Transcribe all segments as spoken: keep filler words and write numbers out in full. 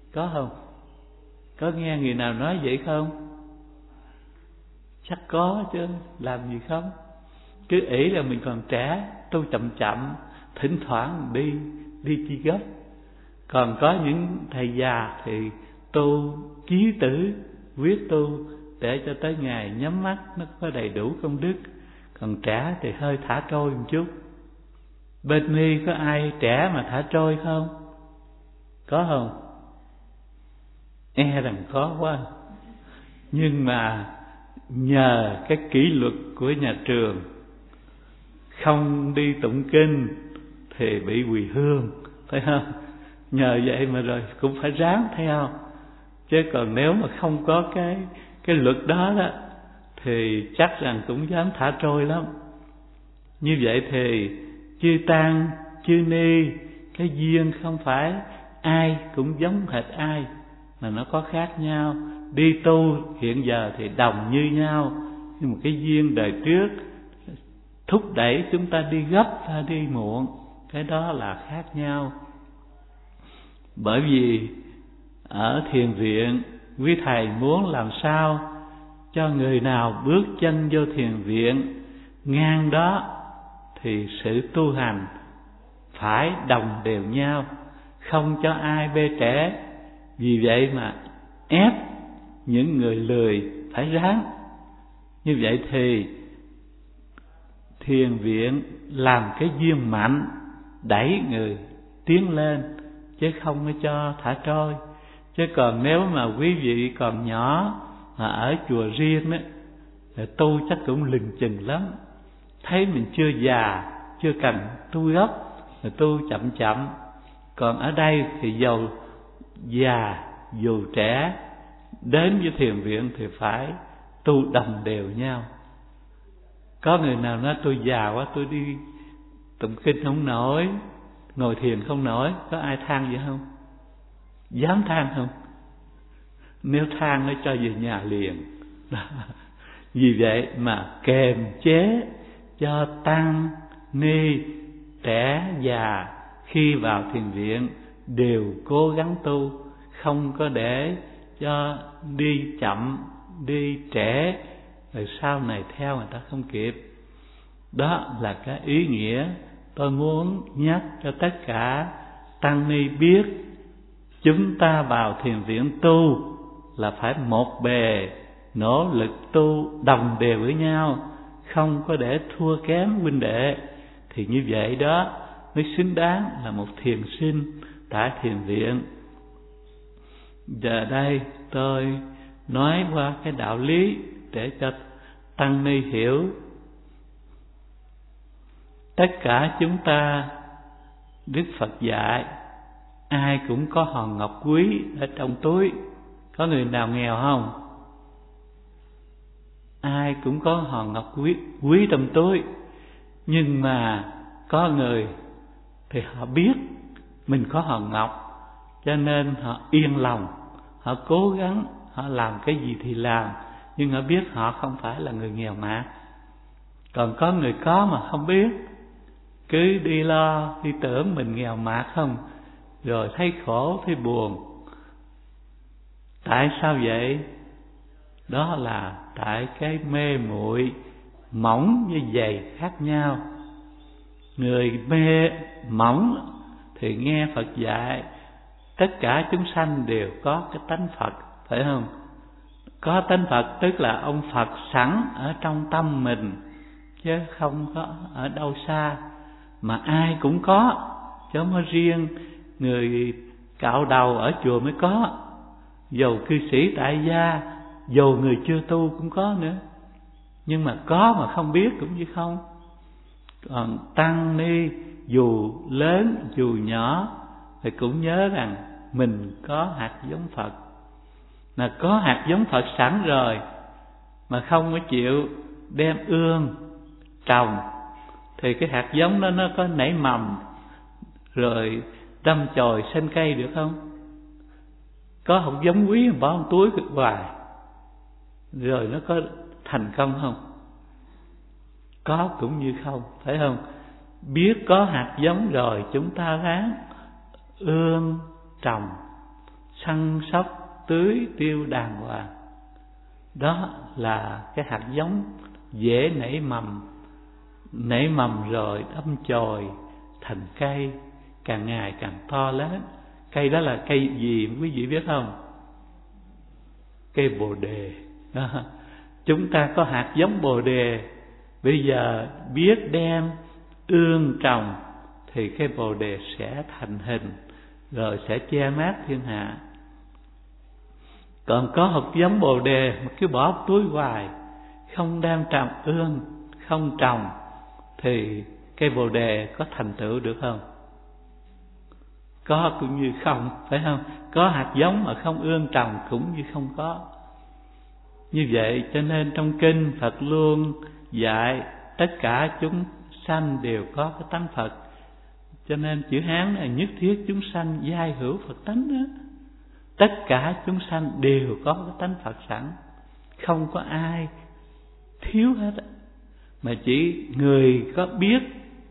Có không? Có nghe người nào nói vậy không? Chắc có chứ, làm gì không? Cứ ỷ là mình còn trẻ, tu chậm chậm, thỉnh thoảng đi, đi chi gấp. Còn có những thầy già thì tu chí tử, quyết tu để cho tới ngày nhắm mắt nó có đầy đủ công đức. Còn trẻ thì hơi thả trôi một chút. Bên Ni có ai trẻ mà thả trôi không? Có không? E rằng có quá. Nhưng mà nhờ cái kỷ luật của nhà trường, không đi tụng kinh thì bị quỳ hương, thấy không? Nhờ vậy mà rồi cũng phải ráng theo. Chứ còn nếu mà không có cái cái luật đó đó thì chắc rằng cũng dám thả trôi lắm. Như vậy thì chư tăng, chư ni, cái duyên không phải ai cũng giống hệt ai, mà nó có khác nhau. Đi tu hiện giờ thì đồng như nhau, nhưng mà cái duyên đời trước thúc đẩy chúng ta đi gấp hay đi muộn, cái đó là khác nhau. Bởi vì ở thiền viện, quý thầy muốn làm sao cho người nào bước chân vô thiền viện ngang đó thì sự tu hành phải đồng đều nhau, không cho ai bê trễ. Vì vậy mà ép những người lười phải ráng. Như vậy thì thiền viện làm cái duyên mạnh đẩy người tiến lên, chứ không có cho thả trôi. Chứ còn nếu mà quý vị còn nhỏ mà ở chùa riêng đó, thì tu chắc cũng lừng chừng lắm. Thấy mình chưa già, chưa cần tu gấp, thì tu chậm chậm. Còn ở đây thì dầu già dù trẻ đến với thiền viện thì phải tu đồng đều nhau. Có người nào nói tôi già quá, tôi đi tụng kinh không nổi, ngồi thiền không nổi. Có ai than vậy không? Dám than không? Nếu than nó cho về nhà liền. Vì vậy mà kềm chế cho tăng ni trẻ già khi vào thiền viện đều cố gắng tu, không có để cho đi chậm, đi trễ, rồi sau này theo người ta không kịp. Đó là cái ý nghĩa tôi muốn nhắc cho tất cả tăng ni biết. Chúng ta vào thiền viện tu là phải một bề, nỗ lực tu đồng đều với nhau, không có để thua kém huynh đệ. Thì như vậy đó mới xứng đáng là một thiền sinh tại thiền viện. Giờ đây tôi nói qua cái đạo lý để cho tăng ni hiểu. Tất cả chúng ta, Đức Phật dạy ai cũng có hòn ngọc quý ở trong túi. Có người nào nghèo không? Ai cũng có hòn ngọc quý, quý trong túi. Nhưng mà có người thì họ biết mình có hòn ngọc, cho nên họ yên lòng, họ cố gắng, họ làm cái gì thì làm, nhưng họ biết họ không phải là người nghèo mạt. Còn có người có mà không biết, cứ đi lo, đi tưởng mình nghèo mạt không, rồi thấy khổ, thấy buồn. Tại sao vậy? Đó là tại cái mê muội mỏng với dày khác nhau. Người mê mỏng thì nghe Phật dạy tất cả chúng sanh đều có cái tánh Phật, phải không? Có tánh Phật tức là ông Phật sẵn ở trong tâm mình, chứ không có ở đâu xa. Mà ai cũng có, chứ không có riêng người cạo đầu ở chùa mới có. Dầu cư sĩ tại gia, dầu người chưa tu cũng có nữa. Nhưng mà có mà không biết cũng như không. Còn tăng ni dù lớn dù nhỏ thì cũng nhớ rằng mình có hạt giống Phật. Mà có hạt giống Phật sẵn rồi mà không có chịu đem ương trồng thì cái hạt giống đó nó có nảy mầm rồi đâm chồi sinh cây được không? Có hạt giống quý mà bỏ một túi hoài rồi nó có thành công không? Có cũng như không, phải không? Biết có hạt giống rồi chúng ta ráng ương trồng, săn sóc tưới tiêu đàng hoàng. Đó là cái hạt giống dễ nảy mầm. Nảy mầm rồi đâm chồi thành cây, càng ngày càng to lớn. Cây đó là cây gì quý vị biết không? Cây bồ đề đó. Chúng ta có hạt giống bồ đề, bây giờ biết đem ương trồng thì cây bồ đề sẽ thành hình, rồi sẽ che mát thiên hạ. Còn có hạt giống bồ đề mà cứ bỏ túi hoài, không đem trồng ương, không trồng, thì cây bồ đề có thành tựu được không? Có cũng như không, phải không? Có hạt giống mà không ương trồng cũng như không có. Như vậy cho nên trong kinh Phật luôn dạy tất cả chúng sanh đều có cái tánh Phật. Cho nên chữ Hán là nhất thiết chúng sanh giai hữu Phật tánh đó. Tất cả chúng sanh đều có cái tánh Phật sẵn, không có ai thiếu hết. Mà chỉ người có biết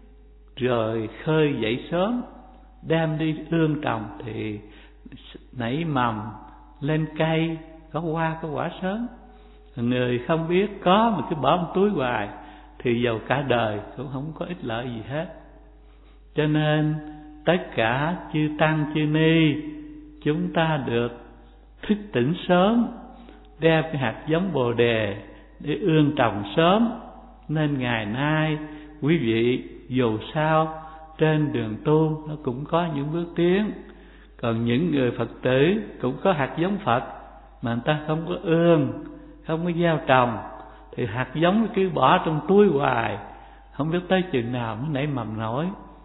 rồi khơi dậy sớm, đem đi ương trồng thì nảy mầm lên cây, có hoa có quả sớm. Người không biết có mà cứ bỏ một túi hoài thì dầu cả đời cũng không có ích lợi gì hết. Cho nên tất cả chư tăng chư ni chúng ta được thức tỉnh sớm, đem cái hạt giống bồ đề để ương trồng sớm. Nên ngày nay quý vị dù sao trên đường tu nó cũng có những bước tiến. Còn những người Phật tử cũng có hạt giống Phật mà người ta không có ương, không có gieo trồng, thì hạt giống cứ bỏ trong túi hoài, không biết tới chừng nào nó nảy mầm nổi.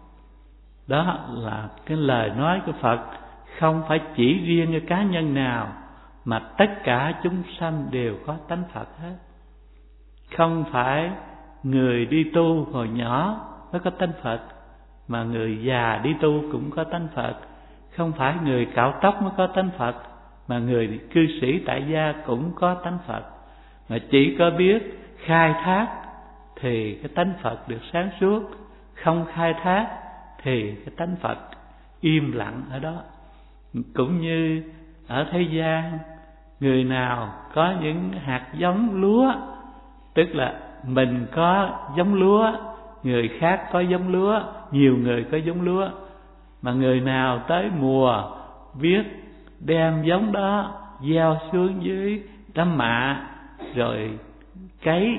Đó là cái lời nói của Phật, không phải chỉ riêng cho cá nhân nào, mà tất cả chúng sanh đều có tánh Phật hết. Không phải người đi tu hồi nhỏ mới có tánh Phật, mà người già đi tu cũng có tánh Phật. Không phải người cạo tóc mới có tánh Phật, mà người cư sĩ tại gia cũng có tánh Phật. Mà chỉ có biết khai thác thì cái tánh Phật được sáng suốt, không khai thác thì cái tánh Phật im lặng ở đó. Cũng như ở thế gian, người nào có những hạt giống lúa, tức là mình có giống lúa, người khác có giống lúa, nhiều người có giống lúa, mà người nào tới mùa biết đem giống đó gieo xuống dưới đám mạ rồi cấy,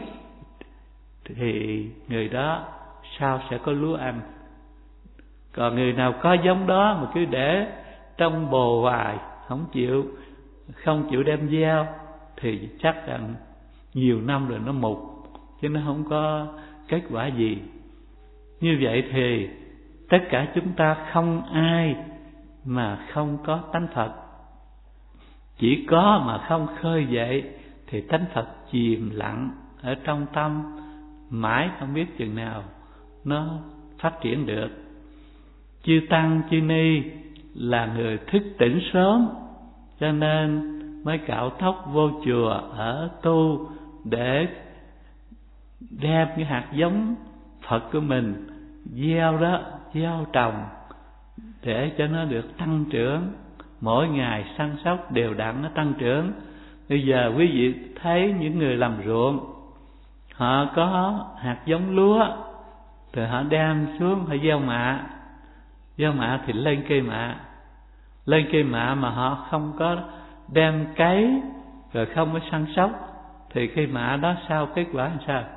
thì người đó sao sẽ có lúa ăn. Còn người nào có giống đó mà cứ để trong bồ hoài, không chịu không chịu đem gieo, thì chắc rằng nhiều năm rồi nó mục, chứ nó không có kết quả gì. Như vậy thì tất cả chúng ta không ai mà không có tánh Phật. Chỉ có mà không khơi dậy thì tánh Phật chìm lặng ở trong tâm, mãi không biết chừng nào nó phát triển được. Chư tăng chư ni là người thức tỉnh sớm, cho nên mới cạo tóc vô chùa ở tu, để đem cái hạt giống Phật của mình gieo đó, gieo trồng để cho nó được tăng trưởng, mỗi ngày săn sóc đều đặn nó tăng trưởng. Bây giờ quý vị thấy những người làm ruộng, họ có hạt giống lúa thì họ đem xuống họ gieo mạ, gieo mạ thì lên cây mạ, lên cây mạ mà họ không có đem cấy rồi không có săn sóc, thì cây mạ đó sao kết quả làm sao?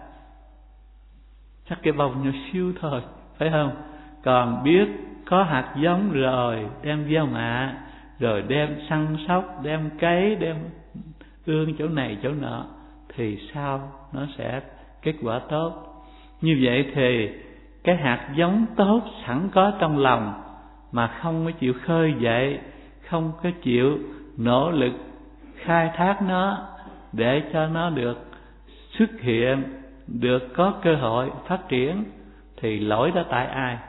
Chắc cái bông nhỏ xíu thôi, phải không? Còn biết có hạt giống rồi đem gieo mạ, rồi đem săn sóc, đem cấy, đem ương chỗ này chỗ nọ, thì sao nó sẽ kết quả tốt. Như vậy thì cái hạt giống tốt sẵn có trong lòng mà không có chịu khơi dậy, không có chịu nỗ lực khai thác nó để cho nó được xuất hiện, được có cơ hội phát triển, thì lỗi đó tại ai?